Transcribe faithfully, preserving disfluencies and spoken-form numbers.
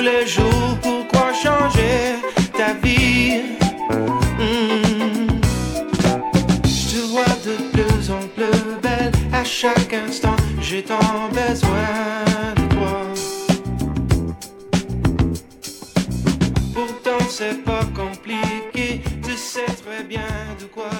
les jours, pourquoi changer ta vie? Mm. Je te vois de plus en plus belle, à chaque instant j'ai tant besoin de toi. Pourtant c'est pas compliqué, tu sais très bien de quoi